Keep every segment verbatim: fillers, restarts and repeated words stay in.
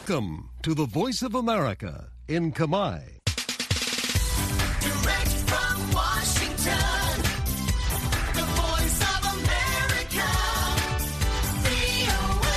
Welcome to the Voice of America in Khmer. Direct from Washington, the Voice of America, វី អូ เอ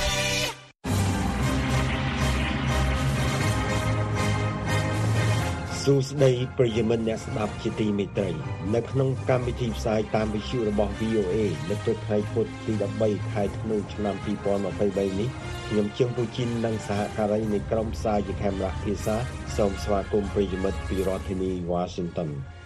សួស្តីប្រិយមិត្តអ្នកស្ដាប់ជាទីមេត្រីនៅក្នុងកម្មវិធីផ្សាយតាមវិទ្យុរបស់ វី អូ เอ នៅព្រឹកថ្ងៃពុធទីដប់បីខែធ្នូឆ្នាំពីរពាន់ម្ភៃបីនេះខ្ញុំជើងពូជីននិងសហការីនៃក្រុមផ្សាយជាខេមរៈភាសាសូមស្វាគមន៍ប្រិយមិត្តពីរដ្ឋធានី Washington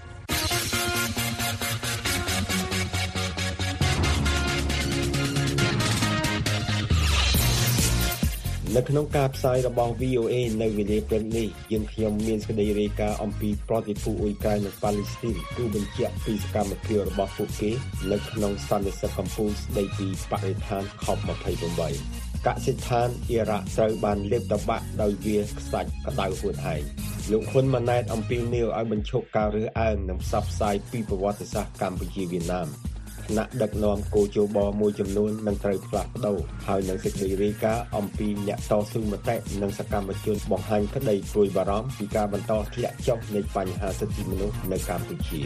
នៅក្នុងការផ្សាយរបស់ វី អូ เอ នៅវេលាព្រឹកនេះយើងខ្ញុំមានសេចក្តីរាយការណ៍អំពីប្រតិភូអ៊ុយក្រែននិងប៉ាឡេស្ទីនគូបញ្ជាក់ពីសកម្មភាពរបស់ពួកគេនៅក្នុងសន្និសីទកំពូលស្តីពីបរិស្ថាន ខប់ ยี่สิบแปด កសិដ្ឋានអ៊ីរ៉ាក់ត្រូវបានលេបតបាក់ដោយវាខ្សាច់ក្តៅហួតហែងលោកហ៊ុនម៉ាណែតអំពីនីវឲ្យបញ្ឈប់ការរើសអើងនិងផ្សព្វផ្សាយពីប្រវត្តិសាស្ត្រកម្ពុជាវៀតណាមគណៈដឹកនាំកោជបមួយចំនួននឹងត្រូវផ្លាស់ប្ដូរហើយនឹងសេចក្តីរាយការណ៍អំពីអ្នកតស៊ូមតិនិងសកម្មជនបង្ហាញក្តីព្រួយបារម្ភពីការបន្តធ្លាក់ចុះនៃបញ្ហាសិទ្ធិមនុស្សនៅកម្ពុជា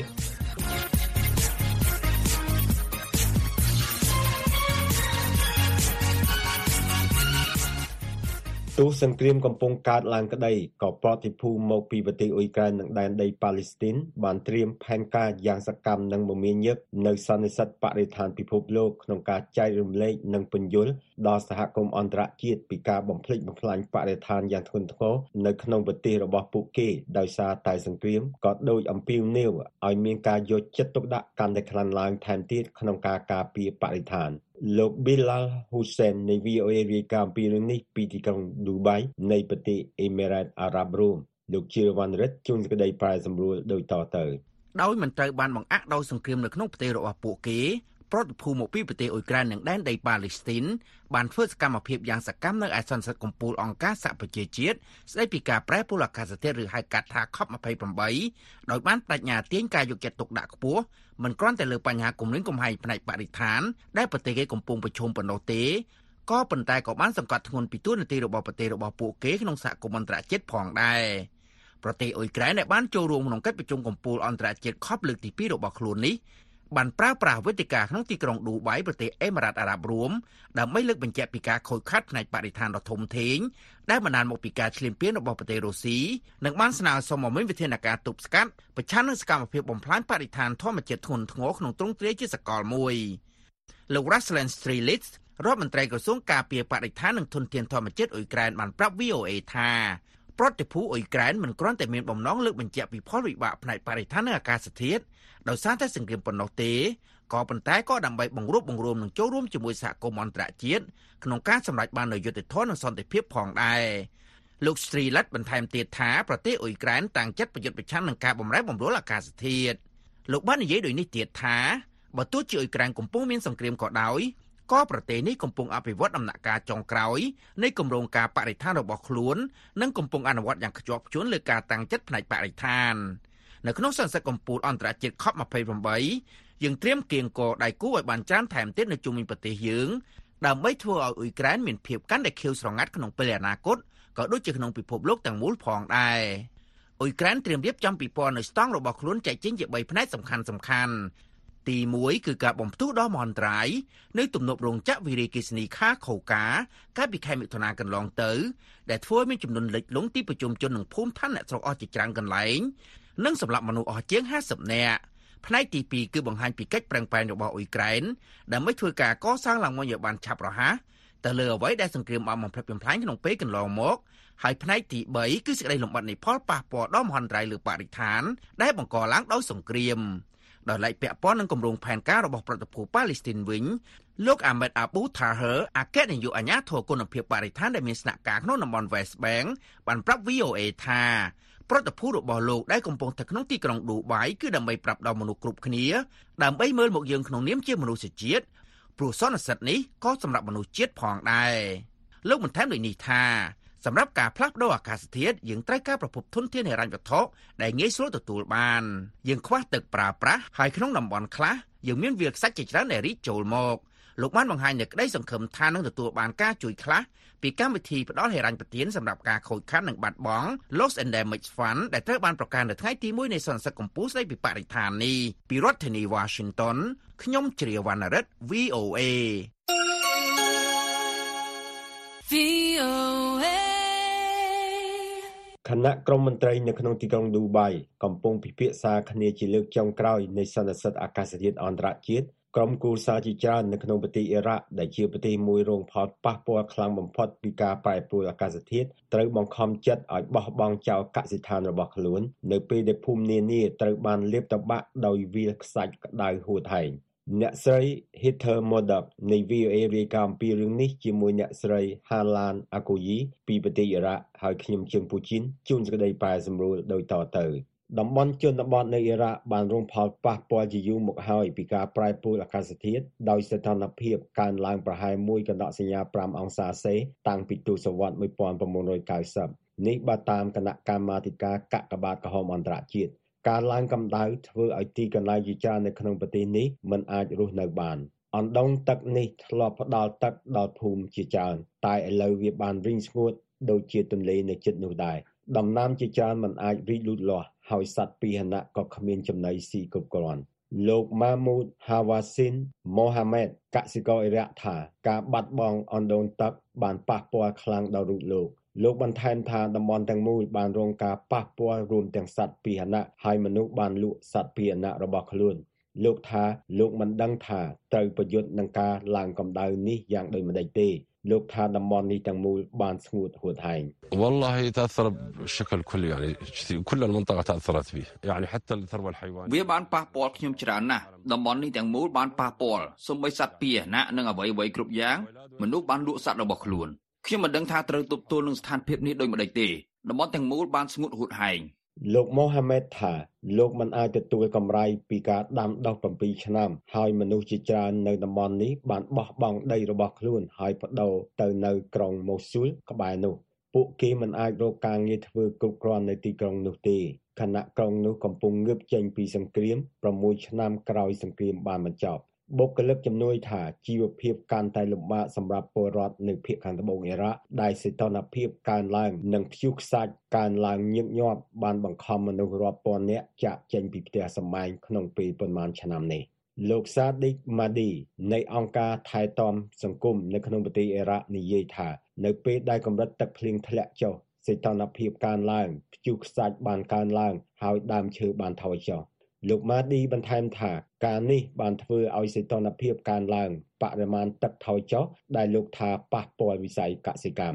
ទោះសង្គ្រាមកំពុងកើតឡើងក្តីក៏ប្រតិភូមកពីប្រទេសអ៊ុយក្រែននិងដែនដីប៉ាឡេស្ទីនបានត្រៀមផែនការយ៉ាងសកម្មនិងមមាញឹកនៅសន្និសីទបរិស្ថានពិភពលោកក្នុងការចែករំលែកនិងពន្យល់ដល់សហគមន៍អន្តរជាតិពីការបំផ្លិចបំផ្លាញបរិស្ថានយ៉ាងធ្ងន់ធ្ងរនៅក្នុងប្រទេសរបស់ពួកគេដោយសារតែសង្គ្រាមក៏ដូចអំពាវនាវឲ្យមានការយកចិត្តទុកដាក់កាន់តែខ្លាំងឡើងថែមទៀតក្នុងការការពារបរិស្ថានលោក Bilal Hussein នៃ វី អូ เอ រាយការណ៍ពីរឿងនេះពីទីក្រុង Dubai នៃប្រទេសអ៊ីមីរ៉ាតអារ៉ាប់រួមលោកជាវណ្ណរិទ្ធជួនសេចក្តីប្រែសម្រួលដូចតទៅដោយមិនត្រូវបានបង្អាក់ដោយសង្គ្រាមនៅក្នុងប្រទេសរបស់ពួកគេប្រតិភូមកពីប្រទេសអ៊ុយក្រែននិងដែនដីប៉ាឡេស្ទីនបានធ្វើសកម្មភាពយ៉ាងសកម្មនៅឯសន្និសីទកំពូលអង្គការសហប្រជាជាតិស្តីពីការប្រែប្រួលអាកាសធាតុឬហៅកាត់ថា ខប់ ยี่สิบแปด ដោយបានបញ្ញាទាញការយកចិត្តទុកដាក់ខ្ពស់មិនគ្រាន់តែលើបញ្ហាគំរាមកំហែងផ្នែកបរិស្ថានដែលប្រទេសគេកំពុងប្រឈមប៉ុណ្ណោះទេក៏ប៉ុន្តែក៏បានសង្កត់ធ្ងន់ពីទួនាទីរបស់ប្រទេសរបស់ពួកគេក្នុងសហគមន៍អន្តរជាតិផងដែរប្រទេសអ៊ុយក្រែនដែលបានចូលរួមក្នុងកិច្ចប្រជុំកំពូលអន្តរជាតិ ខប់ លើកទីពីររបស់ខ្លួននេះបានប្រើប្រាស់វេទិកាក្នុងទីក្រុងឌូបៃប្រទេសអេមីរ៉ាតអារ៉ាប់រួមដើម្បីលើកបញ្ជាក់ពីការខូចខាតផ្នែកបរិស្ថានដ៏ធំធេងដែលបណ្ដាលមកពីការឈ្លានពានរបស់ប្រទេសរុស្ស៊ីនិងបានស្នើសុំឲ្យមានវិធានការទប់ស្កាត់ប្រឆាំងនឹងសកម្មភាពបំផ្លាញបរិស្ថានធម្មជាតិធ្ងន់ធ្ងរក្នុងទ្រង់ទ្រាយជាសកលមួយលោក Ruslan Strielitz រដ្ឋមន្ត្រីក្រសួងការពារបរិស្ថាននិងធនធានធម្មជាតិអ៊ុយក្រែនបានប្រាប់ វី អូ เอ ថាប្រតិភូអ៊ុយក្រែនមិនគ្រាន់តែមានបំណងលើកបញ្ជាក់ពីផលវិបាកផ្នែកបរិស្ថាននិងអាកាសធាតុដោយសារតែសង្គ្រាមប៉ុណ្ណោះទេក៏ប៉ុន្តែក៏ដើម្បីបង្រួបបង្រួមនិងចូលរួមជាមួយសហគមន៍អន្តរជាតិក្នុងការសម្រេចបាននូវយុត្តិធម៌និងសន្តិភាពផងដែរលោក Strielitz បន្ថែមទៀតថាប្រទេសអ៊ុយក្រែនតាំងចិត្តប្រយុទ្ធប្រឆាំងនឹងការបម្រែបម្រួលអាកាសធាតុលោកបាននិយាយដូចនេះទៀតថាបើទោះជាអ៊ុយក្រែនកំពុងមានសង្គ្រាមក៏ដោយក៏ប្រទេសនេះកំពុងអភិវឌ្ឍដំណាក់កាលចុងក្រោយនៃគម្រោងការបរិស្ថានរបស់ខ្លួននិងកំពុងអនុវត្តយ៉ាងខ្ជាប់ខ្ជួនលើការតាំងចិត្តផ្នែកបរិស្ថាននៅក្នុងសន្និសីទកំពូលអន្តរជាតិ ខប់ ยี่สิบแปด យើងត្រៀមគៀងគរដៃគូឲ្យបានច្រើនថែមទៀតនៅជុំវិញប្រទេសយើងដើម្បីធ្វើឲ្យអ៊ុយក្រែនមានភាពកាន់តែខៀវស្រងាត់ក្នុងពេលអនាគតក៏ដូចជាក្នុងពិភពលោកទាំងមូលផងដែរអ៊ុយក្រែនត្រៀមរៀបចំពិព័រណ៍នៅស្តង់របស់ខ្លួនចែកចេញជាបីផ្នែកសំខាន់សំខាន់ទីមួយគឺការបំផ្ទុះដ៏មហន្តរាយនៅទំនប់រោងចក្រវីរីអគ្គិសនីខាខូកាកាលពីខែមិថុនាកន្លងទៅដែលធ្វើឲ្យមានចំនួនលិចលង់ទីប្រជុំជននិងភូមិឋានអ្នកស្រុកអស់ជាច្រើនកន្លែងនិងសម្រាប់មនុស្សអស់ជាងห้าสิบនាក់ផ្នែកទីពីរគឺបង្ហាញពីកិច្ចប្រឹងប្រែងរបស់អ៊ុយក្រែនដើម្បីធ្វើការកសាងឡើងវិញឲ្យបានឆាប់រហ័សទៅលើអ្វីដែលសង្គ្រាមបានបំផ្លិចបំផ្លាញក្នុងពេលកន្លងមកហើយផ្នែកទីបីគឺសេចក្តីលំបាត់នៃផលប៉ះពាល់ដ៏មហន្តរាយលើបរិស្ថានដែលបង្កឡើងដោយសង្គ្រាមដោយឡែកពាក់ព័ន្ធនឹងគម្រោងផែនការរបស់ប្រតិភូប៉ាឡេស្ទីនវិញលោក Ahmed Abu Taher អគ្គនាយកអាជ្ញាធរគុណភាពបរិស្ថានដែលមានស្នាក់ការក្នុងតំបន់ West Bank បានប្រាប់ វី អូ เอ ថាប្រតិភូរបស់លោកដែលកំពុងស្ថិតក្នុងទីក្រុងឌូបៃគឺដើម្បីប្រាប់ដល់មនុស្សគ្រប់គ្នាដើម្បីមើលមកយើងក្នុងនាមជាមនុស្សជាតិព្រោះសន្និសីទនេះក៏សម្រាប់មនុស្សជាតិផងដែរលោកបន្ថែមដូចនេះថាសម្រាប់ការផ្លាស់ប្ដូរអាកាសធាតុយើងត្រូវការប្រភពធនធានហិរញ្ញវត្ថុដែលងាយស្រួលទទួលបានយើងខ្វះទឹកប្រើប្រាស់ហើយក្នុងតំបន់ខ្លះយើងមានវាលខ្សាច់ជាច្រើនដែលរីកចូលមកលោកបានបង្ហាញនូវក្តីសង្ឃឹមថានឹងទទួលបានការជួយខ្លះពីកម្មវិធីផ្ដល់ហិរញ្ញប្បទានសម្រាប់ការខូចខាតនិងបាត់បង់ Loss and Damage Fund ដែលត្រូវបានប្រកាសនៅថ្ងៃទីមួយនៃសន្និសីទកម្ពុជាស្តីពីបរិស្ថាននេះពីរដ្ឋធានី Washington ខ្ញុំជ្រាវវណ្ណរិទ្ធ វី អូ เอវី អូ เอគណៈក្រុមមន្ត្រីនៅក្នុងទីក្រុងឌូបៃកំពុងពិភាក្សាគ្នាជាលើកចុងក្រោយនៃសន្និសីទអាកាសធាតុអន្តរជាតិក្រុមគូសារជាច្រើននៅក្នុងប្រទេសអ៊ីរ៉ាក់ដែលជាប្រទេសមួយរងផលប៉ះពាល់ខ្លាំងបំផុតពីការប្រែប្រួលអាកាសធាតុត្រូវបង្ខំចិត្តឲ្យបោះបង់ចោលកសិដ្ឋានរបស់ខ្លួននៅពេលដែលភូមិនានាត្រូវបានលាបត្របាក់ដោយវាលខ្សាច់ក្តៅហួតហែងអ្នកស្រី Heather Murdoch នៃ វី អូ เอ រាយការណ៍អំពីរឿងនេះជាមួយអ្នកស្រី Harlan Akoyi ពីប្រទេសអ៊ីរ៉ាក់ហើយខ្ញុំជើងពូជីនជួនសេចក្តីប្រែសម្រួលដូចតទៅតំបន់ជនបទនៅអ៊ីរ៉ាក់បានរងផលប៉ះពាល់ជាយូរមកហើយពីការប្រែប្រួលអាកាសធាតុដោយសីតុណ្ហភាពកើនឡើងប្រហែលមួយកណ្ដកសញ្ញាប្រាំអង្សាសេតាំងពីទសវត្សរ៍nineteen ninetyនេះបើតាមគណៈកម្មាធិការកាកបាទក្រហមអន្តរជាតិការឡើងកម្ដៅធ្វើឲ្យទីកន្លែងជាច្រើននៅក្នុងប្រទេសនេះមិនអាចរស់នៅបានអណ្ដូងទឹកនេះធ្លាប់ផ្ដល់ទឹកដល់ភូមិជាច្រើនតែឥឡូវវាបានរីងស្ងួតដូចជាទន្លេនៅជិតនោះដែរដំណាំជាច្រើនមិនអាចរីកលូតលាស់ហើយសត្វពាហនៈក៏គ្មានចំណីស៊ីគ្រប់គ្រាន់លោក Mahmoud Hawasin Mohamed កសិករអ៊ីរ៉ាក់ថាការបាត់បង់អណ្ដូងទឹកបានប៉ះពាល់ខ្លាំងដល់រូបលោកលោកបន្ថែមថាតំបន់ទាំងមូលបានរងការប៉ះពាល់រួមទាំងសត្វពាហនៈហើយមនុស្សបានលក់សត្វពាហនៈរបស់ខ្លួនលោកថាលោកមិនដឹងថាត្រូវប្រយុទ្ធនឹងការឡើងកម្ដៅនេះយ៉ាងដូចម្តេចទេលោកថាតំបន់នេះទាំងមូលបានស្ងួតហួតហែង والله تاثر بشكل كلي يعني كل المنطقه تاثرت به يعني حتى الثروه الحيوانيه វាបានប៉ះពាល់ខ្ញុំច្រើនណាស់តំបន់នេះទាំងមូលបានប៉ះពាល់សូម្បីសត្វពាហនៈនិងអ្វីៗគ្រប់យ៉ាងមនុស្សបានលក់សត្វរបស់ខ្លួនខ្ញុំមិនដឹងថាត្រូវទប់ទល់នឹងស្ថានភាពនេះដូចម្តេចទេតំបន់ទាំងមូលបានស្ងួតហួតហែងលោក Mohamed ថាលោកមិនអាចទទួលកម្រៃពីការដាំដុះsevenឆ្នាំហើយមនុស្សជាច្រើននៅតំបន់នេះបានបោះបង់ដីរបស់ខ្លួនហើយប្តូរទៅនៅក្រុង Mosul ក្បែរនោះពួកគេមិនអាចរកការងារធ្វើគ្រប់គ្រាន់នៅទីក្រុងនោះទេខណៈក្រុងនោះកំពុងងើបចេញពីសង្គ្រាមsixឆ្នាំក្រោយសង្គ្រាមបានបញ្ចប់បុគ្គលិកជំនួយថាជីវភាពកាន់តែលំបាកសម្រាប់ពលរដ្ឋនៅភាគខាងត្បូងអ៊ីរ៉ាក់ដែលសីតុណ្ហភាពកើនឡើងនិងព្យុះខ្សាច់កើនឡើងញឹកញាប់បានបង្ខំមនុស្សរាប់ពាន់នាក់ចាកចេញពីផ្ទះសម្បែងក្នុងពេលប៉ុន្មានឆ្នាំនេះលោក Sadiq Mahdi នៃអង្គការថែទាំសង្គមនៅក្នុងប្រទេសអ៊ីរ៉ាក់និយាយថានៅពេលដែលកម្រិតទឹកភ្លៀងធ្លាក់ចុះសីតុណ្ហភាពកើនឡើងព្យុះខ្សាច់បានកើនឡើងហើយដើមឈើបានថយចុះលោក Mahdi បន្ថែមថាការនេះបានធ្វើឲ្យសីតុណ្ហភាពកើនឡើងបរិមាណទឹកថយចុះដែលលោកថាប៉ះពាល់វិស័យកសិកម្ម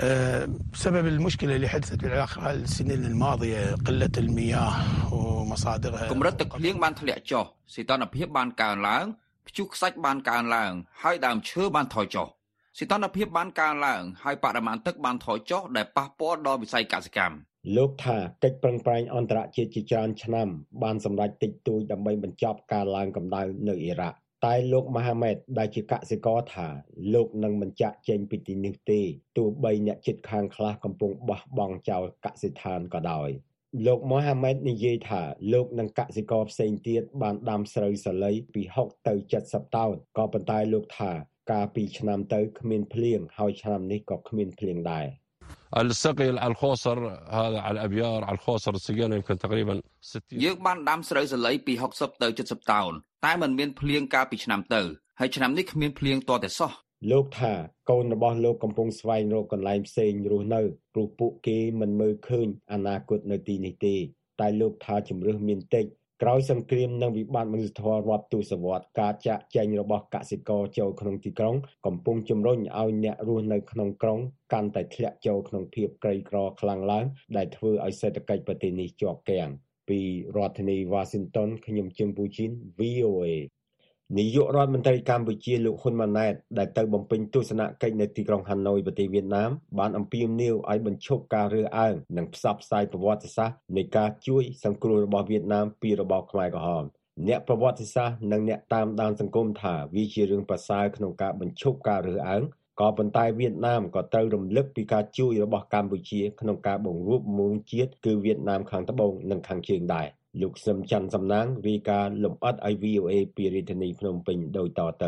بسبب المشكله اللي حدثت بالعراق خلال السنين الماضيه قله المياه ومصادرها កម្រិតទឹកភ្លៀងបានធ្លាក់ចុះសីតុណ្ហភាពបានកើនឡើងព្យុះខ្សាច់បានកើនឡើងហើយដើមឈើបានថយចុះសីតុណ្ហភាពបានកើនឡើងហើយបរិមាណទឹកបានថយចុះដែលប៉ះពាល់ដល់វិស័យកសិកម្មលោកថាកិច្ចប្រឹងប្រែងអន្តរជាតិជាច្រើនឆ្នាំបានសម្រេចតិចតួចដើម្បីបញ្ចប់ការឡើងកម្ដៅនៅអ៊ីរ៉ាក់តែលោក Mohamed ដែលជាកសិករថាលោកនឹងមិនចាក់ចេញពីទីនេះទេទោះបីអ្នកជិតខាងខ្លះកំពុងបោះបង់ចោលកសិដ្ឋានក៏ដោយលោក Mohamed និយាយថាលោកនិងកសិករផ្សេងទៀតបានដាំស្រូវសាលីពីsixtyទៅseventyតោនក៏ប៉ុន្តែលោកថាកាលពីឆ្នាំទៅគ្មានភ្លៀងហើយឆ្នាំនេះក៏គ្មានភ្លៀងដែរ السقي على الخوصر هذا على الابيار على الخوصر سقينا يمكن تقريبا ستين យើងបានដាំស្រូវសាលីពីsixtyទៅseventyតោនតែมันមានភ្លៀងកាលពីឆ្នាំទៅហើយឆ្នាំនេះគ្មានភ្លៀងទាល់តែសោះលោកថាកូនរបស់លោកកំពុងស្វែងរកកន្លែងផ្សេងរស់នៅព្រោះពួកគេមិនមើលឃើញអនាគតនៅទីនេះទេតែលោកថាជំរឿសមានតិចក្រោយសង្គ្រាមនិងវិបត្តិមនុស្សធម៌រាប់ទសវត្សរ៍ការចាក់ចែងរបស់កសិករចូលក្នុងទីក្រុងកំពុងជំរុញឲ្យអ្នករស់នៅក្នុងក្រុងកាន់តែធ្លាក់ចូលក្នុងភាពក្រីក្រខ្លាំងឡើងដែលធ្វើឲ្យសេដ្ឋកិច្ចប្រទេសនេះជាប់គាំងពីរដ្ឋធានី Washington ខ្ញុំជឹងពូជីន វី អូ เอ នាយករដ្ឋមន្ត្រីកម្ពុជាលោកហ៊ុនម៉ាណែតដែលទៅបំពេញទស្សនកិច្ចនៅទីក្រុងហាណូយប្រទេសវៀតណាមបានអំពាវនាវឲ្យបញ្ឈប់ការរើសអើងនិងផ្សព្វផ្សាយប្រវត្តិសាស្ត្រនៃការជួយសង្គ្រោះរបស់វៀតណាមពីរបបខ្មែរក្រហមអ្នកប្រវត្តិសាស្ត្រនិងអ្នកតាមដានសង្គមថាវាជារឿងប្រសើរក្នុងការបញ្ឈប់ការរើសអើងក៏ប៉ុន្តែវៀតណាមក៏ត្រូវរំលឹកពីការជួយរបស់កម្ពុជាក្នុងការបង្រួបបង្រួមជាតិគឺវៀតណាមខាងត្បូងនិងខាងជើងដែរលោកសឹមច័ន្ទសំណាងរាយការណ៍លម្អិតឲ្យ វី អូ เอ ពីរាជធានីភ្នំពេញដូចតទៅ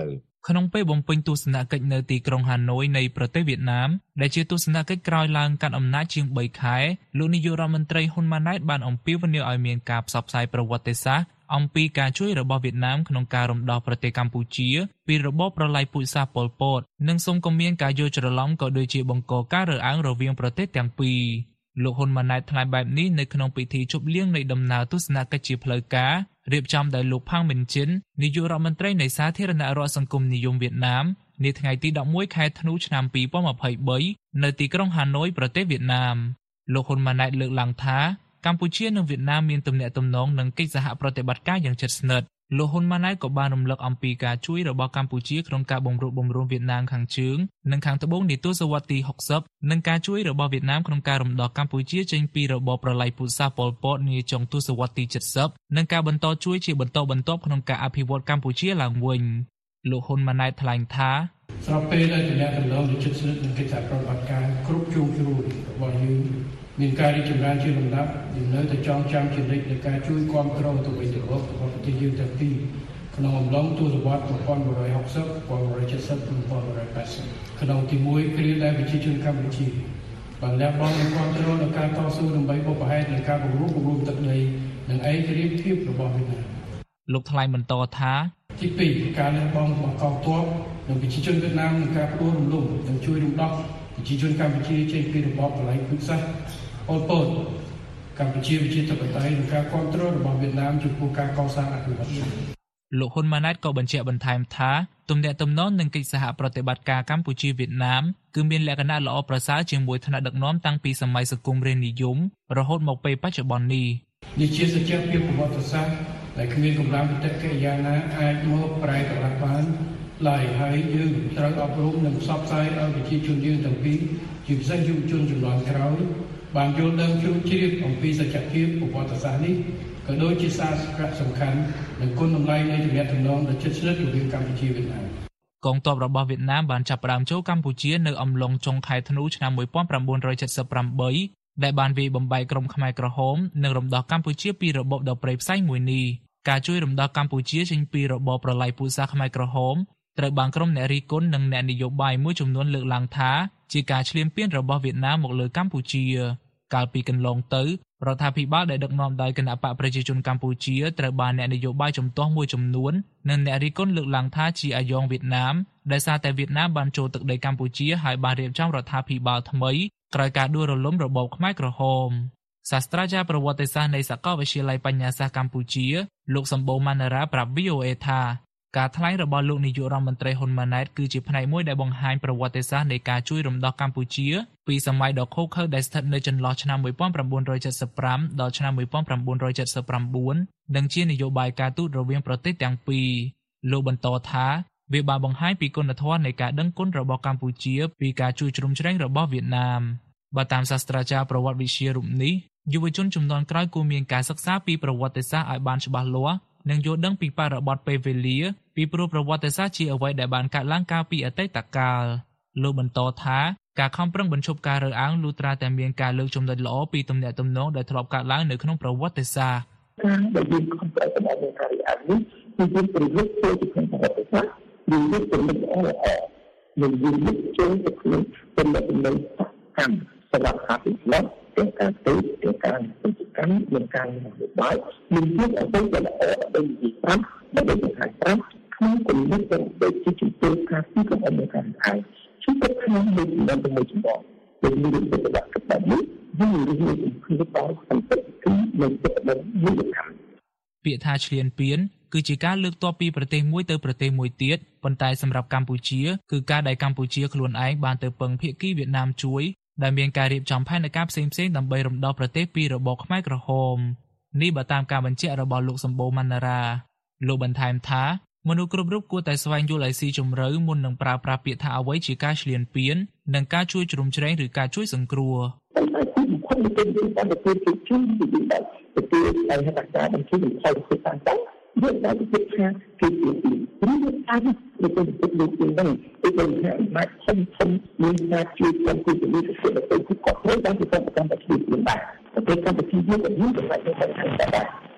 ក្នុងពេលបំពេញទស្សនកិច្ចនៅទីក្រុងហាណូយនៃប្រទេសវៀតណាមដែលជាទស្សនកិច្ចក្រោយឡើងកាន់អំណាចជាងបីខែលោកនាយករដ្ឋមន្ត្រីហ៊ុនម៉ាណែតបានអំពាវនាវឲ្យមានការផ្សព្វផ្សាយប្រវត្តិសាស្ត្រអំពីការជួយរបស់វៀតណាមក្នុងការរំដោះប្រទេសកម្ពុជាពីរបបប្រល័យពូជសាសន៍ប៉ុលពតនិងសូមកុំមានការយល់ច្រឡំក៏ដូចជាបង្កការរើសអើងរវាងប្រទេសទាំងពីរលោកហ៊ុនម៉ាណែតថ្លែងបែបនេះនៅក្នុងពិធីជប់លៀងនៃដំណើរទស្សនកិច្ចជាផ្លូវការរៀបចំដោយលោកផាំងមិនជិននាយករដ្ឋមន្ត្រីនៃសាធារណរដ្ឋសង្គមនិយមវៀតណាមនាថ្ងៃទីដប់មួយខែធ្នូឆ្នាំពីរពាន់ម្ភៃបីនៅទីក្រុងហាណូយប្រទេសវៀតណាមលោកហ៊ុនម៉ាណែតលើកឡើងថាកម្ពុជានិងវៀតណាមមានទំនាក់ទំនងនិងកិច្ចសហប្រតិបត្តិការយ៉ាងជិតស្និទ្ធលោកហ៊ុនម៉ាណែតក៏បានរំលឹកអំពីការជួយរបស់កម្ពុជាក្នុងការបង្រួបបង្រួមវៀតណាមខាងជើងនិងខាងត្បូងនាទសវត្សរ៍ទីហុកសិបនិងការជួយរបស់វៀតណាមក្នុងការរំដោះកម្ពុជាចេញពីរបបប្រល័យពូជសាសន៍ប៉ុលពតនាចុងទសវត្សរ៍ទី칠십និងការបន្តជួយជាបន្តបន្ទាប់ក្នុងការអភិវឌ្ឍកម្ពុជាឡើងវិញលោកហ៊ុនម៉ាណែតថ្លែងថាស្របពេលដែលតំណែងតំណងជិតស្និទ្ធនឹងកិច្ចសហប្រតិបត្តិការគ្រប់ជ្រុងជ្រោយរបស់យើងមានការរីកចម្រើនជាលំដាប់យើងនៅតែចងចាំជានិច្ចនៃការជួយគាំទ្រទៅវិញទៅមករបស់ប្រទេសយើងទាំងពីរក្នុងអំឡុងទសវត្សរ៍một nghìn chín trăm sáu mươi một nghìn chín trăm bảy mươi និងmột nghìn chín trăm tám mươiក្នុងទីមួយគ្រាដែលប្រជាជនកម្ពុជាបានលះបង់និងគាំទ្រដល់ការតស៊ូដើម្បីបុព្វហេតុនៃការបង្រួបបង្រួមទឹកដីនិងឯករាជ្យភាពរបស់វៀតណាមលោកថ្លែងបន្តថាទីពីរការលះបង់របស់កងទ័ពនិងប្រជាជនវៀតណាមនឹងការផ្ដួលរំលំនិងជួយរំដោះប្រជាជនកម្ពុជាចេញពីរបបប្រល័យពូជសាសន៍ប៉ុលពតកម្ពុជាវិជាធិបតេយ្យនិងការគ្រប់គ្រងរបស់វៀតណាមចំពោះការកសាងអភិវឌ្ឍន៍លោកហ៊ុនម៉ាណែតក៏បញ្ជាក់បន្ថែមថាទំនាក់ទំនងនឹងកិច្ចសហប្រតិបត្តិការកម្ពុជាវៀតណាមគឺមានលក្ខណៈល្អប្រសើរជាមួយថ្នាក់ដឹកនាំតាំងពីសម័យសង្គមរាស្ត្រនិយមរហូតមកពេលបច្ចុប្បន្ននេះនេះជាសច្ចភាពប្រវត្តិសាស្ត្រដែលគ្មានកម្លាំងបដិកិរិយាណាអាចមកប្រែក្លាយបានឡើយហើយយើងត្រូវអប់រំនិងផ្សព្វផ្សាយឲ្យប្រជាជនយើងទាំងពីរជាពិសេសយុវជនជំនាន់ក្រោយបានយល់ដឹងជ្រាបជ្រាបអំពីសច្ចភាពប្រវត្តិសាស្ត្រនេះក៏ដូចជាសារសំខាន់និងគុណតម្លៃនៃទំនាក់ទំនងដ៏ជិតស្និទ្ធរវាងកម្ពុជាវៀតណាមកងទ័ពរបស់វៀតណាមបានចាប់ផ្ដើមចូលកម្ពុជានៅអំឡុងចុងខែធ្នូឆ្នាំmột nghìn chín trăm bảy mươi támដែលបានវាយបំបែកក្រុមខ្មែរក្រហមនិងរំដោះកម្ពុជាពីរបបដ៏ព្រៃផ្សៃមួយនេះការជួយរំដោះកម្ពុជាចេញពីរបបប្រល័យពូជសាសន៍ខ្មែរក្រហមត្រូវបានក្រុមអ្នករិះគន់និងអ្នកនយោបាយមួយចំនួនលើកឡើងថាជាការឈ្លានពានរបស់វៀតណាមមកលើកម្ពុជាកាលពីកន្លងទៅរដ្ឋាភិបាលដែលដឹកនាំដោយគណបកប្រជាជនកម្ពុជាត្រូវបានអ្នកនយោបាយជំទាស់មួយចំនួននិងអ្នករិះគន់លើកឡើងថាជាអាយ៉ងវៀតណាមដែលសារតែវៀតណាមបានចូលទឹកដីកម្ពុជាហើយបានរៀបចំរដ្ឋាភិបាលថ្មីក្រោយការដួលរលំរបបខ្មែរក្រហមសាស្ត្រាចារ្យប្រវត្តិសាស្ត្រនៃសាកលវិទ្យាល័យបញ្ញាសាស្ត្រកម្ពុជាលោកសម្បូរម៉ាណារ៉ាប្រាប់ វី អូ អេ ថាការថ្លែងរបស់លោកនាយករដ្ឋមន្ត្រីហ៊ុនម៉ាណែតគឺជាផ្នែកមួយដែលបង្ហាញប្រវត្តិសាស្ត្រនៃការជួយរំដោះកម្ពុជាពីសម័យដ៏ឃោរឃៅដែលស្ថិតនៅចន្លោះឆ្នាំmột nghìn chín trăm bảy mươi lămដល់ឆ្នាំmột nghìn chín trăm bảy mươi chínនិងជានយោបាយការទូតរវាងប្រទេសទាំងពីរលោកបន្តថាវាបានបង្ហាញពីគុណធម៌នៃការដឹងគុណរបស់កម្ពុជាពីការជួយជ្រោមជ្រែងរបស់វៀតណាមបើតាមសាស្ត្រាចារ្យប្រវត្តិវិទ្យារូបនេះយុវជនជំនាន់ក្រោយគួរមានការសិក្សាពីប្រវត្តិសាស្ត្រឲ្យបានច្បាស់លាស់និងយល់ដឹងពីបរិបទពេលវេលាពីព្រោះប្រវត្តិសាស្ត្រជាអ្វីដែលបានកើតឡើងកាលពីអតីតកាលលោកបន្តថាការខំប្រឹងបញ្ឈប់ការរើសអើងលុះត្រាតែមានការលើកចំណុចល្អពីទំនាក់ទំនងដែលធ្លាប់កើតឡើងនៅក្នុងប្រវត្តិសាស្ត្រការដែលយើងខំប្រឹងដើម្បីមានការរើសអើងនេះគឺយើងប្រយុទ្ធទៅក្នុងប្រវត្តិសាស្ត្រយើងយកទៅមិនល្អល្អនិងយើងយកចូលទៅក្នុងទំនាក់ទំនងកម្មសម្រាប់ការពិនិត្យទាំងការទៅទាំងការពិនិត្យកម្មនិងការនយោបាយមានភាពអ្វីដែលល្អដែលនិយាយប្រាប់ដើម្បីបង្ហាញប្រាប់ក្នុងគំនិតដែលជាជំទាវការពីកុំឲ្យមានការអើងជួយទៅក្នុងមួយចំនួនមួយចំនួនដែលមានរបៀបបែបបែបនេះយើងរៀនពីដល់សន្តិភាពនិងប្រព័ន្ធនយោបាយពាក្យថាឈ្លានពានគឺជាការលើកទ័ពពីប្រទេសមួយទៅប្រទេសមួយទៀតប៉ុន្តែសម្រាប់កម្ពុជាគឺការដែលកម្ពុជាខ្លួនឯងបានទៅពឹងភាគីវៀតណាមជួយដែលមានការរៀបចំផែនការផ្សេងៗដើម្បីរំដោះប្រទេសពីរបបខ្មែរក្រហមនេះបើតាមការបញ្ជាក់របស់លោកសម្បូរម៉ាណារ៉ាលោកបន្ថែមថាមនុស្សគ្រប់រូបគួរតែស្វែងយល់ឲ្យស៊ីជម្រៅមុននឹងប្រើប្រាស់ពាក្យថាអ្វីជាការឈ្លានពាននិងការជួយជ្រោមជ្រែងឬការជួយសង្គ្រោះពីប្រទេសយើងបានទៅជួយជួយពីដល់ប្រទេសហើយហេតុការណ៍បញ្ជាជំហរគឺតាមតាំងយើងបានទៅថាគឺពីពីនេះអាចទៅទៅទៅលោកយើងហ្នឹងទៅទៅថាមកធំធំមានការជួយតាមពីពីនេះទៅទៅគឺគាត់ត្រូវបានទៅតាមតាមប្រទេសយើងដែរប្រទេសកម្ពុជាយើងក៏មានចំណែកក្នុងការតែ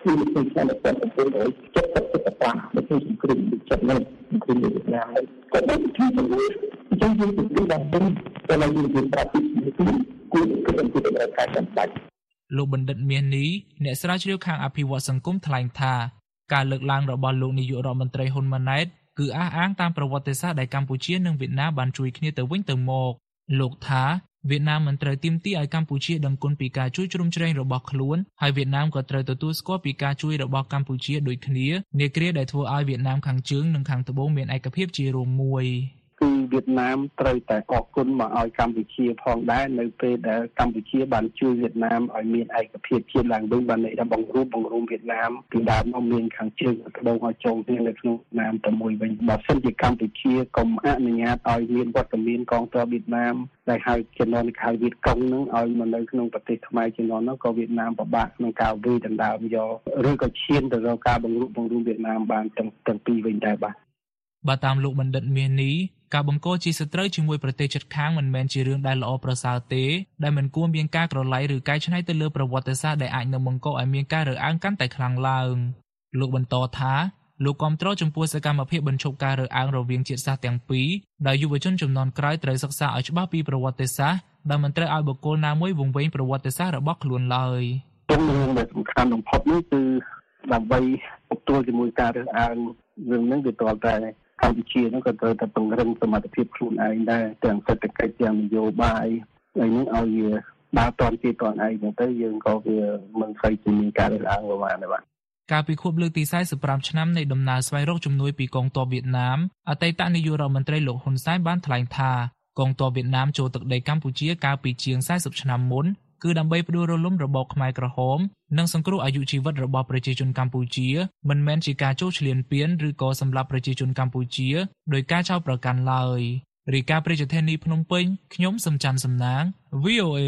គឺនៅឆ្នាំmột nghìn chín trăm七mươi támនៅក្នុងសង្គ្រាមចិត្តនៅសង្គ្រាមវៀតណាមក៏បានជួយទៅចឹងយើងទៅដល់វិញតែเราយើងប្រាប់ពីគឺគឺគឺទៅការចាំបាច់លោកបណ្ឌិតមាសនេះអ្នកស្រាវជ្រាវខាងអភិវឌ្ឍសង្គមថ្លែងថាការលើកឡើងរបស់លោកនាយករដ្ឋមន្ត្រីហ៊ុនម៉ាណែតគឺអះអាងតាមប្រវត្តិសាស្ត្រដែលកម្ពុជានិងវៀតណាមបានជួយគ្នាទៅវិញទៅមកលោកថាវៀតណាមមិនត្រូវទាមទារឲ្យកម្ពុជាដឹងគុណពីការជួយជ្រោមជ្រែងរបស់ខ្លួនហើយវៀតណាមក៏ត្រូវទទួលស្គាល់ពីការជួយរបស់កម្ពុជាដូចគ្នានាគ្រាដែលធ្វើឲ្យវៀតណាមខាងជើងនិងខាងត្បូងមានឯកភាពជារួមមួយគឺវៀតណាមត្រូវតែអរគុណមកឲ្យកម្ពុជាផងដែរនៅពេលដែលកម្ពុជាបានជួយវៀតណាមឲ្យមានឯកភាពជាតិឡើងវិញបានន័យថាបង្រួបបង្រួមវៀតណាមពីដើមមកមានខាងជើងត្បូងឲ្យចូលគ្នានៅក្នុងវៀតណាមតែមួយវិញបើសិនជាកម្ពុជាកុំអនុញ្ញាតឲ្យមានវត្តមានកងទ័ពវៀតណាមដែលហៅជំនាន់ហៅវៀតកុងនឹងឲ្យមកនៅក្នុងប្រទេសខ្មែរជំនាន់នោះក៏វៀតណាមពិបាកក្នុងការវាយដណ្ដើមយកឬក៏ឈានទៅរកការបង្រួបបង្រួមវៀតណាមបានទាំងទាំងពីរវិញដែរបាទបើតាមលោកបណ្ឌិតមាសនេះការបង្កជាសត្រូវជាមួយប្រទេសជិតខាងមិនមែនជារឿងដែលល្អប្រសើរទេដែលមិនគួរមានការក្រឡៃឬកែច្នៃទៅលើប្រវត្តិសាស្ត្រដែលអាចនឹងបង្កឲ្យមានការរើសអើងកាន់តែខ្លាំងឡើងលោកបន្តថាលោកគាំទ្រចំពោះសកម្មភាពបញ្ឈប់ការរើសអើងរវាងជាតិសាសន៍ទាំងពីរដែលយុវជនជំនាន់ក្រោយត្រូវសិក្សាឲ្យច្បាស់ពីប្រវត្តិសាស្ត្រដែលមិនត្រូវឲ្យបុគ្គលណាមួយវង្វេងប្រវត្តិសាស្ត្ររបស់ខ្លួនឡើយទំនឹងដែលសំខាន់បំផុតនេះគឺដើម្បីទប់ទល់ជាមួយការរើសអើងរឿងនេះវាតតែកម្ពុជានោះក៏ត្រូវតែពង្រឹងសមត្ថភាពខ្លួនឯងដែរទាំងសេដ្ឋកិច្ចទាំងនយោបាយហើយនេះឲ្យវាដើរតន់ជាតន់ឯងទៅយើងក៏វាមិនស្អីជាមានការរើសអើងប្រហែលដែរបាទកាលពីខួបលើកទីសែនសិបប្រាំឆ្នាំនៃដំណើរស្វែងរកជំនួយពីកងទ័ពវៀតណាមអតីតនាយករដ្ឋមន្ត្រីលោកហ៊ុនសែនបានថ្លែងថាកងទ័ពវៀតណាមចូលទឹកដីកម្ពុជាកាលពីជាងสี่สิบឆ្នាំមុនគឺដើម្បីផ្ដួលរលំរបបខ្មែរក្រហមនិងសង្គ្រោះអាយុជីវិតរបស់ប្រជាជនកម្ពុជាមិនមែនជាការចូលឈ្លានពានឬក៏សម្លាប់ប្រជាជនកម្ពុជាដោយការចោទប្រកាន់ឡើយរាយការណ៍ប្រជាធានីភ្នំពេញខ្ញុំសំច័ន្ទសំណាង វី អូ เอ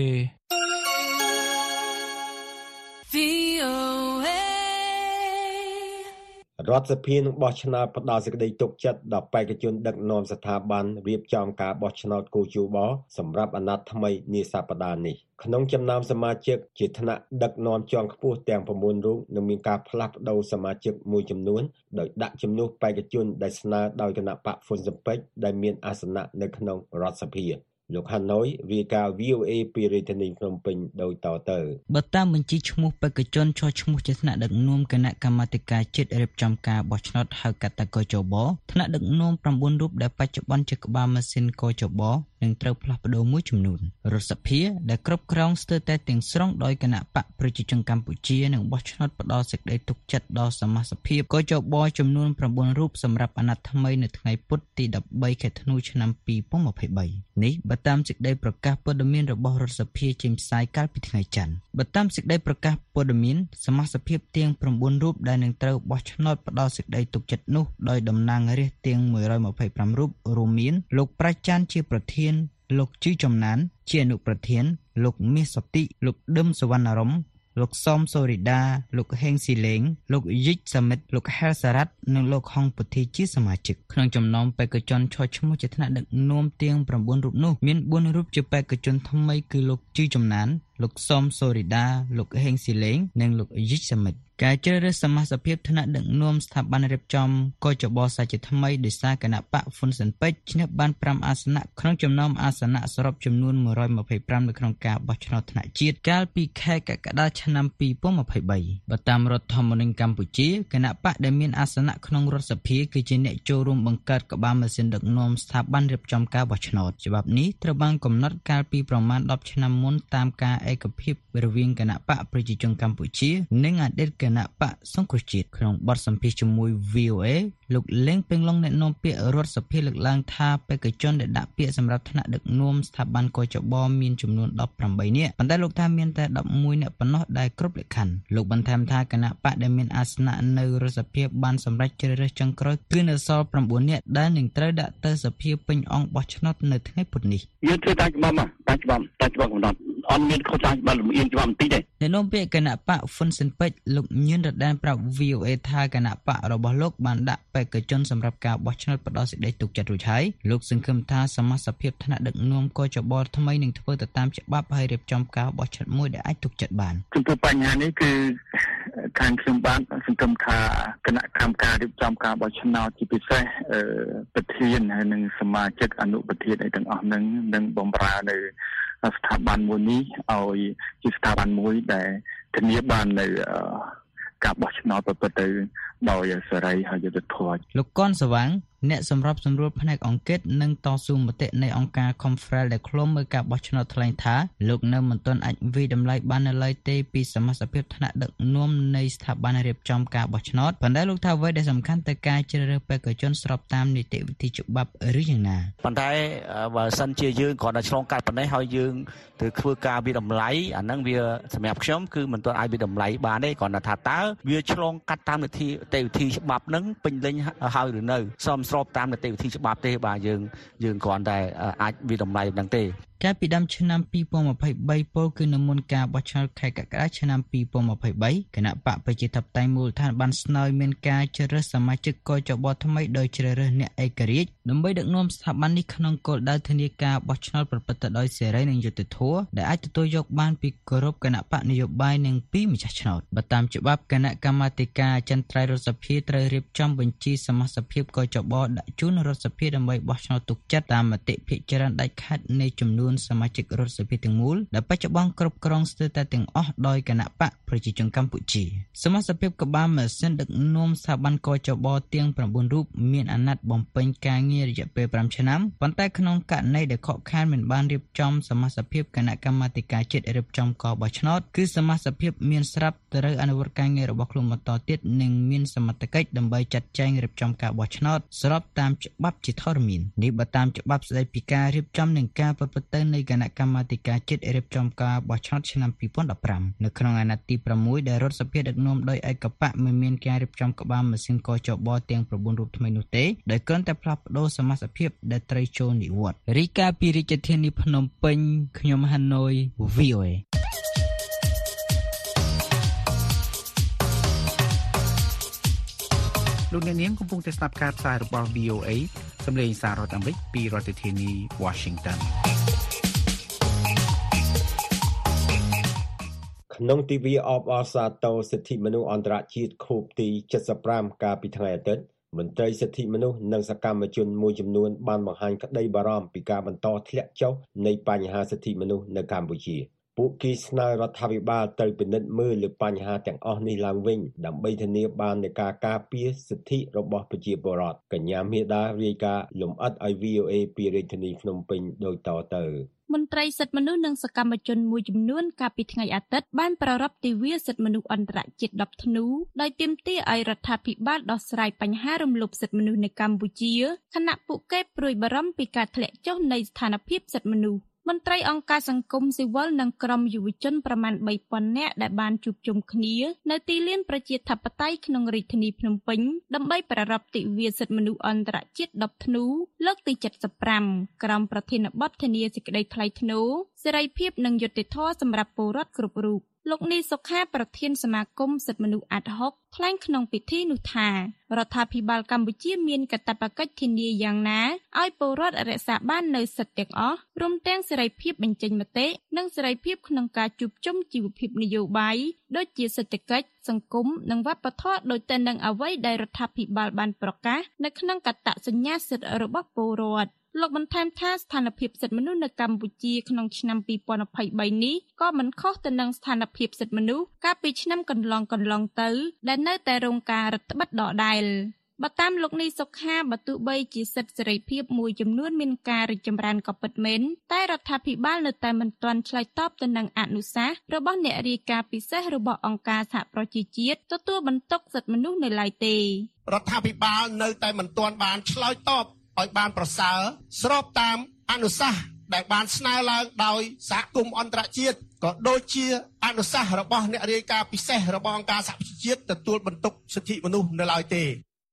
វី អូ เอរដ្ឋសភានឹងបោះឆ្នោតផ្ដល់សេចក្តីទុកចិត្តដល់បេក្ខជនដឹកនាំស្ថាប័នរៀបចំការបោះឆ្នោតកោជបសម្រាប់អាណត្តិថ្មីនាសប្តាហ៍នេះក្នុងចំណោមសមាជិកជាថ្នាក់ដឹកនាំជាន់ខ្ពស់ទាំង៩រូបនឹងមានការផ្លាស់ប្តូរសមាជិកមួយចំនួនដោយដាក់ជំនួសបេក្ខជនដែលស្នើដោយគណៈបកហ៊ុនស៊ិនប៉ិចដែលមានអាសនៈនៅក្នុងរដ្ឋសភាលោកហាណូយរាយការណ៍ វី អូ เอ ពីរាជធានីភ្នំពេញដោយតទៅបើតាមបញ្ជីឈ្មោះបេក្ខជនចុះឈ្មោះជាថ្នាក់ដឹកនាំគណៈកម្មាធិការជាតិរៀបចំការបោះឆ្នោតហៅកាត់តាកោចបថ្នាក់ដឹកនាំ៩រូបដែលបច្ចុប្បន្នជាក្បាលម៉ាស៊ីនកោចបនឹងត្រូវផ្លាស់ប្ដូរមួយចំនួនរដ្ឋសភាដែលគ្រប់គ្រងស្ទើរតែទាំងស្រុងដោយគណៈបកប្រជាជនកម្ពុជានឹងបោះឆ្នោតផ្ដល់សេចក្តីទុកចិត្តដល់សមាជិកភាពកោចបចំនួន៩រូបសម្រាប់អាណត្តិថ្មីនៅថ្ងៃពុធទីដប់បីខែធ្នូឆ្នាំពីរពាន់ម្ភៃបីនេះបើតាមសេចក្តីប្រកាសព័ត៌មានរបស់រដ្ឋសភាចេញផ្សាយកាលពីថ្ងៃច័ន្ទបើតាមសេចក្តីប្រកាសព័ត៌មានសមាជិកភាពទាំង៩រូបដែលនឹងត្រូវបោះឆ្នោតផ្ដល់សេចក្តីទុកចិត្តនោះដោយតំណាងរាស្ត្រទាំងមួយរយម្ភៃប្រាំរូបរួមមានលោកប្រាជ្ញាជាប្រធានលោកជីចំណានជាអនុប្រធានលោកមាសសតិលោកដឹមសវណ្ណរមលោកសំសូរីដាលោកហេងស៊ីលេងលោកយិចសមិទ្ធលោកហែលសារ៉ាត់និងលោកហុងពុធីជាសមាជិកក្នុងចំណោមបេក្ខជនឈរឈ្មោះជាថ្នាក់ដឹកនាំទាំង៩រូបនោះមានបួនរូបជាបេក្ខជនថ្មីគឺលោកជីចំណានលោកសំសូរីដាលោកហេងស៊ីលេងនិងលោកយិចសមិទ្ធការជ្រើសរើសសមាជិកភាពថ្នាក់ដឹកនាំស្ថាប័នរៀបចំកោចបសាជាថ្មីដោយសារគណៈបកហ៊ុនស៊ិនប៉ិចឈ្នះបានប្រាំអាសនៈក្នុងចំណោមអាសនៈសរុបចំនួនមួយរយម្ភៃប្រាំនៅក្នុងការបោះឆ្នោតថ្នាក់ជាតិកាលពីខែកក្កដាឆ្នាំពីរពាន់ម្ភៃបីបើតាមរដ្ឋធម្មនុញ្ញកម្ពុជាគណៈបកដែលមានអាសនៈក្នុងរដ្ឋសភាគឺជាអ្នកចូលរួមបង្កើតក្បាលម៉ាស៊ីនដឹកនាំស្ថាប័នរៀបចំការបោះឆ្នោតច្បាប់នេះត្រូវបានកំណត់កាលពីប្រមាណដប់ឆ្នាំមុនតាមការឯកភាពរវាងគណៈបកប្រជាជនកម្ពុជានិងអតីតគណៈបកសង្គ្រោះជាតិក្នុងបទសម្ភាសន៍ជាមួយ វី អូ เอ លោកលេងពេញឡុងអ្នកនាំពាក្យរដ្ឋសភាលើកឡើងថាបេក្ខជនដែលដាក់ពាក្យសម្រាប់ថ្នាក់ដឹកនាំស្ថាប័នកោចបមានចំនួនដប់ប្រាំបីនាក់ប៉ុន្តែលោកថាមានតែដប់មួយនាក់ប៉ុណ្ណោះដែលគ្រប់លក្ខខណ្ឌលោកបន្ថែមថាគណៈបកដែលមានអាសនៈនៅរដ្ឋសភាបានសម្រេចជ្រើសរើសចុងក្រោយគឺនៅសល់៩នាក់ដែលនឹងត្រូវដាក់ទៅសភាពេញអង្គបោះឆ្នោតនៅថ្ងៃពុធនេះយើងធ្វើតាមច្បាប់មកតាមច្បាប់តាមច្បាប់កំណត់អត់មានខុសតាមច្បាប់លំអៀងច្បាប់បន្តិចទេអ្នកនាំពាក្យគណៈបកហ៊ុនស៊ិនប៉ិចលោកញឿនរដានប្រាប់ វី អូ เอ ថាគណៈបករបស់លោកបានដាក់បេក្ខជនសម្រាប់ការបោះឆ្នោតផ្ដល់សេចក្តីទុកចិត្តរួចហើយលោកសង្ឃឹមថាសមាជិកភាពថ្នាក់ដឹកនាំកោចបថ្មីនឹងធ្វើទៅតាមច្បាប់ហើយរៀបចំការបោះឆ្នោតមួយដែលអាចទុកចិត្តបានចំពោះបញ្ហានេះគឺខាងខ្ញុំបានសង្ឃឹមថាគណៈកម្មការរៀបចំការបោះឆ្នោតជាពិសេសប្រធានហើយនិងសមាជិកអនុប្រធានទាំងអស់នឹងនឹងបម្រើនៅស្ថាប័នមួយនេះឲ្យជាស្ថាប័នមួយដែលធានាបាននៅការបោះឆ្នោតប្រព្រឹត្តទៅដោយសេរីហើយយុត្តិធម៌លោកកនសវាងអ្នកសម្របសម្រួលផ្នែកអង្គការនិងតស៊ូមតិនៃអង្គការ Confrel ដែលឃ្លាំមើលការបោះឆ្នោតថ្លែងថាលោកនៅមិនទាន់អាចវិយតម្លៃបាននៅឡើយទេពីសមាជិកថ្នាក់ដឹកនាំនៃស្ថាប័នរៀបចំការបោះឆ្នោតប៉ុន្តែលោកថាអ្វីដែលសំខាន់ទៅការជ្រើសរើសបេក្ខជនស្របតាមនីតិវិធីច្បាប់ឬយ៉ាងណាប៉ុន្តែបើសិនជាយើងគ្រាន់តែឆ្លងកាត់ប៉ុណ្ណេះហើយយើងទៅធ្វើការវិយតម្លៃអាហ្នឹងវាសម្រាប់ខ្ញុំគឺមិនទាន់អាចវិយតម្លៃបានទេគ្រាន់តែថាតើវាឆ្លងកាត់តាមនីតិវិធីច្បាប់ហ្នឹងពេញលេញហើយឬនៅសមស្របតាមនីតិវិធីច្បាប់ទេបាទយើងយើងគ្រាន់តែអាចវិតម្លៃហ្នឹងទេកាលពីដើមឆ្នាំពីរពាន់ម្ភៃបីពលគឺនៅមុនការបោះឆ្នោតខែកក្កដាឆ្នាំពីរពាន់ម្ភៃបីគណៈបកប្រជាធិបតេយ្យមូលដ្ឋានបានស្នើមានការជ្រើសរើសសមាជិកកចបថ្មីដោយជ្រើសរើសអ្នកឯករាជ្យដើម្បីដឹកនាំស្ថាប័ននេះក្នុងគោលដៅធានាការបោះឆ្នោតប្រព្រឹត្តទៅដោយសេរីនិងយុត្តិធម៌ដែលអាចទទួលយកបានពីគោរពគណៈបកនយោបាយនិងពីម្ចាស់ឆ្នោតបើតាមច្បាប់គណៈកម្មាធិការអចិន្ត្រៃយ៍រដ្ឋសភាត្រូវរៀបចំបញ្ជីសមាជិកកចបដាក់ជូនរដ្ឋសភាដើម្បីបោះឆ្នោតទុកចិត្តតាមមតិភាគច្រើនដាច់ខាតនៃចំនួនសមាជិករដ្ឋសភាទាំងមូលដែលបច្ចុប្បន្នគ្រប់គ្រងស្ទើរតែទាំងអស់ដោយគណៈបកប្រជាជនកម្ពុជាសមាជិកក្បាលម៉ាស៊ីនដឹកនាំស្ថាប័នកចបទាំង៩រូបមានអាណត្តិបំពេញការងាររយៈពេល៥ឆ្នាំប៉ុន្តែក្នុងករណីដែលខកខានមិនបានរៀបចំសមាជិកគណៈកម្មាធិការជាតិរៀបចំការបោះឆ្នោតគឺសមាជិកមានស្រាប់ត្រូវអនុវត្តការងាររបស់ខ្លួនបន្តទៀតនិងមានសមត្ថកិច្ចដើម្បីចាត់ចែងរៀបចំការបោះឆ្នោតស្របតាមច្បាប់ជាធរមាននេះបើតាមច្បាប់ស្តីពីការរៀបចំនិងការប្រព្រឹត្តទៅនៃគណៈកម្មាធិការជាតិរៀបចំការបោះឆ្នោតឆ្នាំពីរពាន់ដប់ប្រាំនៅក្នុងអាណត្តិទី៦ដែលរដ្ឋសភាដឹកនាំដោយឯកបកមិនមានការរៀបចំក្បាលម៉ាស៊ីនកចបទាំង៩រូបថ្មីនោះទេដោយគ្រាន់តែផ្លាស់ប្ដូរសមាជិកដែលត្រូវចូលនិវត្តន៍រីកាពីរាជធានីភ្នំពេញខ្ញុំហាណូយ វី អូ អេលោកអ្នកនាងកំពុងតែស្ដាប់ការផ្សាយរបស់ វី អូ អេ សម្លេងសាររដ្ឋអាមេរិកពីរដ្ឋធានី Washington ក្នុងទិវាអបអរសាទរសិទ្ធិមនុស្សអន្តរជាតិខួបទីเจ็ดสิบห้าកាលពីថ្ងៃអាទិត្យមន្ត្រីសិទ្ធិមនុស្សនិងសកម្មជនមួយចំនួនបានបង្ហាញក្តីបារម្ភពីការបន្តធ្លាក់ចុះនៃបញ្ហាសិទ្ធិមនុស្សនៅកម្ពុជាពួកគេស្នើរដ្ឋាភិបាលត្រូវពិនិត្យមើលលើបញ្ហាទាំងអស់នេះឡើងវិញដើម្បីធានាបាននូវការការពារសិទ្ធិរបស់ប្រជាពលរដ្ឋកញ្ញាមេដារាយការណ៍លម្អិតឲ្យ វី អូ អេ ពីរាជធានីភ្នំពេញដូចតទៅមន្ត្រីសិទ្ធិមនុស្សនិងសកម្មជនមួយចំនួនកាលពីថ្ងៃអាទិត្យបានប្រារព្ធទិវាសិទ្ធិមនុស្សអន្តរជាតិដប់ធ្នូដោយទាមទារឲ្យរដ្ឋាភិបាលដោះស្រាយបញ្ហារំលោភសិទ្ធិមនុស្សនៅកម្ពុជាខណៈពួកគេព្រួយបារម្ភពីការធ្លាក់ចុះនៃស្ថានភាពសិទ្ធិមនុស្សមន្ត្រីអង្គការសង្គមស៊ីវិលនិងក្រុមយុវជនប្រមាណបីពាន់នាក់ដែលបានជួបជុំគ្នានៅទីលានប្រជាធិបតេយ្យក្នុងរាជធានីភ្នំពេញដើម្បីប្រារព្ធទិវាសិទ្ធិមនុស្សអន្តរជាតិដប់ធ្នូលើកទីเจ็ดสิบห้าក្រោមប្រធានបទធានាសេចក្តីថ្លៃថ្នូរសេរីភាពនិងយុត្តិធម៌សម្រាប់ពលរដ្ឋគ្រប់រូបលោកនីសុខាប្រធានសមាគមសិទ្ធិមនុស្សអាត់ហុកថ្លែងក្នុងពិធីនោះថារដ្ឋាភិបាលកម្ពុជាមានកាតព្វកិច្ចធានាយ៉ាងណាឲ្យពលរដ្ឋរក្សាបាននូវសិទ្ធិទាំងអស់រួមទាំងសេរីភាពបញ្ចេញមតិនិងសេរីភាពក្នុងការជួបជុំជីវភាពនយោបាយដូចជាសេដ្ឋកិច្ចសង្គមនិងវប្បធម៌ដូចទៅនឹងអ្វីដែលរដ្ឋាភិបាលបានប្រកាសនៅក្នុងកតសញ្ញាសិទ្ធិរបស់ពលរដ្ឋលោកបន្ថែមថាស្ថានភាពសិទ្ធិមនុស្សនៅកម្ពុជាក្នុងឆ្នាំពីរពាន់ម្ភៃបីនេះក៏មិនខុសទៅនឹងស្ថានភាពសិទ្ធិមនុស្សកាលពីឆ្នាំកន្លងកន្លងទៅដែលនៅតែរងការរឹតបន្តឹងដដែលបើតាមលោកនីសុខាបើទោះបីជាសិទ្ធិសេរីភាពមួយចំនួនមានការរីកចម្រើនក៏ពិតមែនតែរដ្ឋាភិបាលនៅតែមិនទាន់ឆ្លើយតបទៅនឹងអនុសាសន៍របស់អ្នករាយការណ៍ពិសេសរបស់អង្គការសហប្រជាជាតិទទួលបន្ទុកសិទ្ធិមនុស្សនៅឡើយទេរដ្ឋាភិបាលនៅតែមិនទាន់បានឆ្លើយតបឲ្យបានប្រសើរស្របតាមអនុសាសន៍ដែលបានស្នើឡើងដោយសហគមន៍អន្តរជាតិក៏ដូចជាអនុសាសន៍របស់អ្នករាយការណ៍ពិសេសរបស់អង្គការសហប្រជាជាតិទទួលបន្ទុកសិទ្ធិមនុស្សនៅឡើយទេ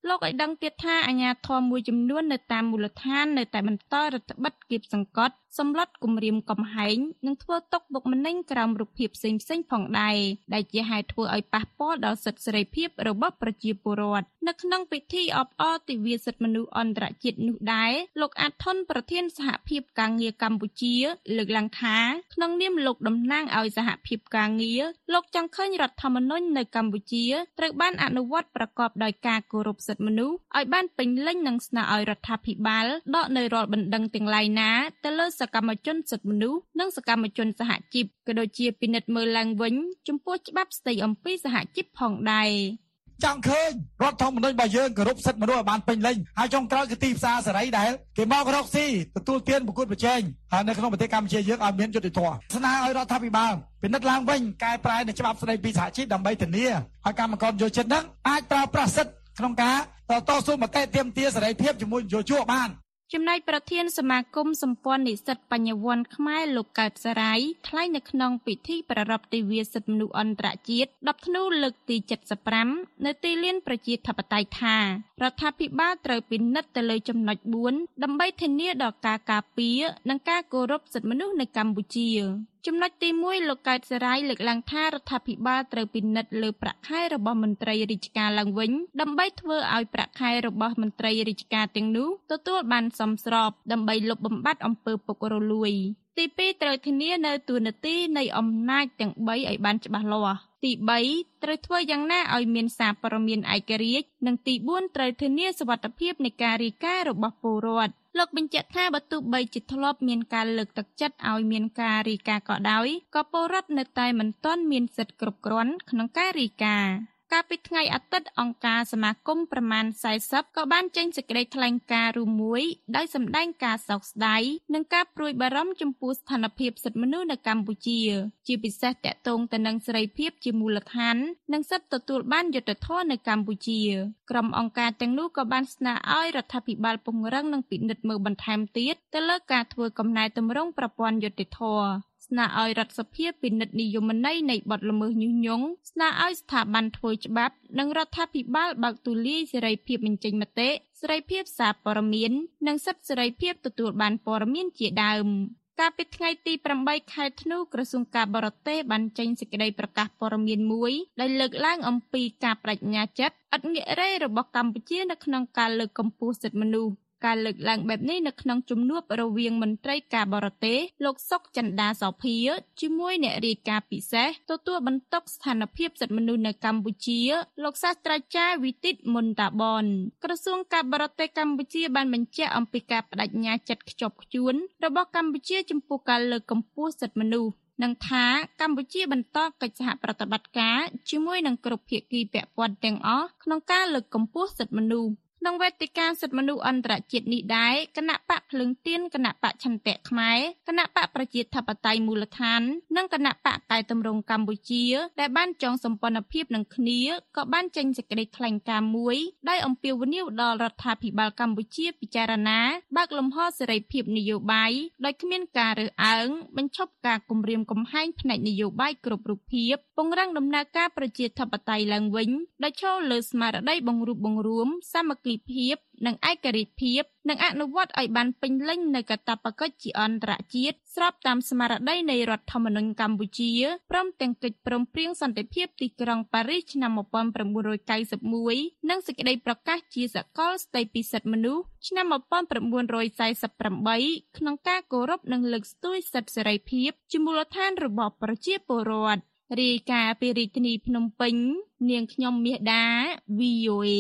លោកឲ្យដឹងទៀតថាអាជ្ញាធរមួយចំនួននៅតាមមូលដ្ឋាននៅតែបន្តរដ្ឋបិទគៀបសង្កត់សម្លុតគំរាមកំហែងនិងធ្វើទុកបុកម្នេញក្រោមរូបភាពផ្សេងៗផងដែរដែលជាហេតុធ្វើឲ្យប៉ះពាល់ដល់សិទ្ធិសេរីភាពរបស់ប្រជាពលរដ្ឋនៅក្នុងពិធីអបអរទិវាសិទ្ធិមនុស្សអន្តរជាតិនោះដែរលោកអាថុនប្រធានសហភាពការងារកម្ពុជាលើកឡើងថាក្នុងនាមលោកតំណាងឲ្យសហភាពការងារលោកចង់ឃើញរដ្ឋធម្មនុញ្ញនៅកម្ពុជាត្រូវបានអនុវត្តប្រកបដោយការគោរពសិទ្ធិមនុស្សឲ្យបានពេញលេញនិងស្នើឲ្យរដ្ឋាភិបាលដកនៅរាល់បណ្ដឹងទាំងឡាយណាទៅលើសកម្មជនសិទ្ធិមនុស្សនិងសកម្មជនសហជីពក៏ដូចជាពិនិត្យមើលឡើងវិញចំពោះច្បាប់ស្តីអំពីសហជីពផងដែរចង់ឃើញរដ្ឋធម្មនុញ្ញរបស់យើងគោរពសិទ្ធិមនុស្សឲ្យបានពេញលេញហើយចុងក្រោយគឺទីផ្សារសេរីដែលគេមករកស៊ីទទួលទានប្រកួតប្រជែងហើយនៅក្នុងប្រទេសកម្ពុជាយើងឲ្យមានយុត្តិធម៌ស្នើឲ្យរដ្ឋាភិបាលពិនិត្យឡើងវិញកែប្រែនៅច្បាប់ស្តីពីសហជីពដើម្បីធានាឲ្យកម្មករយោជិតហ្នឹងអាចប្រើប្រាស់សិទ្ធិក្នុងការតស៊ូមតិទាមទារសេរីភាពជាមួយនយោជកបានចំណែកប្រធានសមាគមសម្ព័ន្ធនិស្សិតបញ្ញវន្តខ្មែរលោកកើតសរាយថ្លែងនៅក្នុងពិធីប្រារព្ធទិវាសិទ្ធិមនុស្សអន្តរជាតិដប់ធ្នូលើកទីเจ็ดสิบห้าនៅទីលានប្រជាធិបតេយ្យថារដ្ឋាភិបាលត្រូវពិនិត្យទៅលើចំណុចបួនដើម្បីធានាដល់ការការពារនិងការគោរពសិទ្ធិមនុស្សនៅកម្ពុជាចំណុចទីមួយលោកកើតសរាយលើកឡើងថារដ្ឋាភិបាលត្រូវពិនិត្យលើប្រាក់ខែរបស់មន្ត្រីរាជការឡើងវិញដើម្បីធ្វើឲ្យប្រាក់ខែរបស់មន្ត្រីរាជការទាំងនោះទទួលបានសមស្របដើម្បីលុបបំបាត់អំពើពុករលួយទីពីរត្រូវធានានៅទូនាទីនៃអំណាចទាំងបីឲ្យបានច្បាស់លាស់ទីបីត្រូវធ្វើយ៉ាងណាឲ្យមានសារព័ត៌មានឯករាជ្យនិងទីបួនត្រូវធានាសុវត្ថិភាពនៃការរាយការណ៍របស់ពលរដ្ឋលោកបញ្ជាក់ថាបើទោះបីជាធ្លាប់មានការលើកទឹកចិត្តឲ្យមានការរាយការណ៍ក៏ដោយក៏ពលរដ្ឋនៅតែមិនទាន់មានសិទ្ធិគ្រប់គ្រាន់ក្នុងការរាយការណ៍កាលពីថ្ងៃអាទិត្យអង្គការសមាគមប្រមាណสี่สิบក៏បានចេញសេចក្តីថ្លែងការណ៍រួមមួយដោយសម្ដែងការសោកស្ដាយនិងការព្រួយបារម្ភចំពោះស្ថានភាពសិទ្ធិមនុស្សនៅកម្ពុជាជាពិសេសទាក់ទងទៅនឹងសេរីភាពជាមូលដ្ឋាននិងសិទ្ធិទទួលបានយុត្តិធម៌នៅកម្ពុជាក្រុមអង្គការទាំងនោះក៏បានស្នើឲ្យរដ្ឋាភិបាលពង្រឹងនិងពិនិត្យមើលបន្ថែមទៀតទៅលើការធ្វើកំណែទម្រង់ប្រព័ន្ធយុត្តិធម៌ស្នើឲ្យរដ្ឋសភាពិនិត្យនិយមន័យនៃបទល្មើសញុះញង់ស្នើឲ្យស្ថាប័នធ្វើច្បាប់និងរដ្ឋាភិបាលបើកទូលាយសេរីភាពបញ្ចេញមតិសេរីភាពសារព័ត៌មាននិងសិទ្ធិសេរីភាពទទួលបានព័ត៌មានជាដើមកាលពីថ្ងៃទីប្រាំបីខែធ្នូក្រសួងការបរទេសបានចេញសេចក្តីប្រកាសព័ត៌មានមួយដែលលើកឡើងអំពីការបដិញ្ញាចិត្តឥតងាករេរបស់កម្ពុជានៅក្នុងការលើកកម្ពស់សិទ្ធិមនុស្សការលើកឡើងបែបនេះនៅក្នុងជំនួបរវាងមន្ត្រីការបរទេសលោកសុកចន្ទាសោភាជាមួយអ្នករាយការណ៍ពិសេសទទួលបន្ទុកស្ថានភាពសិទ្ធិមនុស្សនៅកម្ពុជាលោកសាស្ត្រាចារ្យវិទិតមុនតាបនក្រសួងការបរទេសកម្ពុជាបានបញ្ជាក់អំពីការបដិញ្ញាចិត្តខ្ជាប់ខ្ជួនរបស់កម្ពុជាចំពោះការលើកកម្ពស់សិទ្ធិមនុស្សនិងថាកម្ពុជាបន្តកិច្ចសហប្រតិបត្តិការជាមួយនឹងគ្រប់ភាគីពាក់ព័ន្ធទាំងអស់ក្នុងការលើកកម្ពស់សិទ្ធិមនុស្សក្នុងវេទិកាសិទ្ធិមនុស្សអន្តរជាតិនេះដែរគណៈបកភ្លើងទៀនគណៈបកឆន្ទៈខ្មែរគណៈបកប្រជាធិបតេយ្យមូលដ្ឋាននិងគណៈបកកែតម្រង់កម្ពុជាដែលបានចងសម្ព័ន្ធភាពនឹងគ្នាក៏បានចេញសេចក្តីថ្លែងការណ៍មួយដោយអំពាវនាវដល់រដ្ឋាភិបាលកម្ពុជាពិចារណាបើកលំហសេរីភាពនយោបាយដោយគ្មានការរើសអើងបញ្ឈប់ការគំរាមកំហែងផ្នែកនយោបាយគ្រប់រូបភាពពង្រឹងដំណើរការប្រជាធិបតេយ្យឡើងវិញដោយឈលលើស្មារតីបង្រួបបង្រួមសាមគ្គីភាពនិងឯករាជ្យភាពនិងអនុវត្តឲ្យបានពេញលេញនៅកាតព្វកិច្ចជាអន្តរជាតិស្របតាមស្មារតីនៃរដ្ឋធម្មនុញ្ញកម្ពុជាព្រមទាំងកិច្ចព្រមព្រៀងសន្តិភាពទីក្រុងប៉ារីសឆ្នាំmột nghìn chín trăm chín mươi mốtនិងសេចក្តីប្រកាសជាសកលស្តីពីសិទ្ធិមនុស្សឆ្នាំmột nghìn chín trăm bốn mươi támក្នុងការគោរពនិងលើកស្ទួយសិទ្ធិសេរីភាពជាមូលដ្ឋានរបស់ប្រជាពលរដ្ឋរាយការណ៍ពីរាជធានីភ្នំពេញនាងខ្ញុំមាសដា វី អូ เอ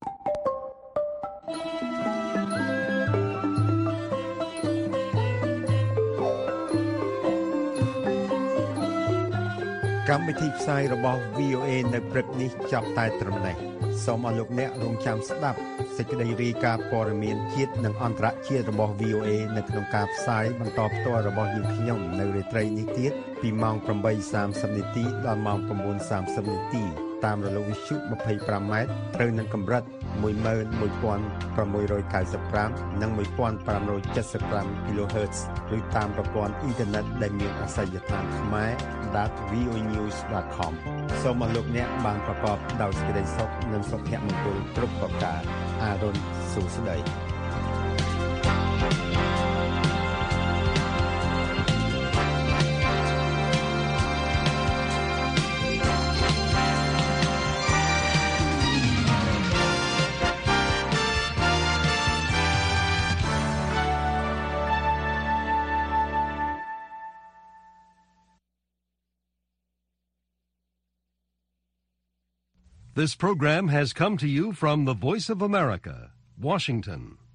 កម្មវិធីផ្សាយរបស់ វី អូ เอ នៅព្រឹកនេះចាប់តែត្រឹមនេះសូមអរលោកអ្នករងចាំស្ដាប់សេចក្តីរាយការណ៍ព័ត៌មានជាតិនិងអន្តរជាតិរបស់ វី អូ เอ នៅក្នុងការផ្សាយបន្តផ្ទាល់របស់យើងខ្ញុំនៅរាត្រីនេះទៀតពីម៉ោងeight thirtyនាទីដល់ម៉ោងnine thirtyនាទីតាមរលកវិទ្យុtwenty-fiveម៉ែត្រត្រូវនឹងកម្រិតមួយម៉ឺនមួយពាន់ប្រាំមួយរយកៅសិបប្រាំ និងមួយពាន់ប្រាំរយចិតសិបប្រាំ គីឡូហឺតซ์ ឬតាមប្រព័ន្ធអ៊ីនធឺណិតដែលមានអាសយដ្ឋានខ្មែរ ដត វី អូ ញូស ដត ខម សូមអរលោកអ្នកបានប្រកបដោយសេចក្តីសុខនិងសុភមង្គលគ្រប់ប្រការអារុនសុស្ដី This program has come to you from the Voice of America, Washington.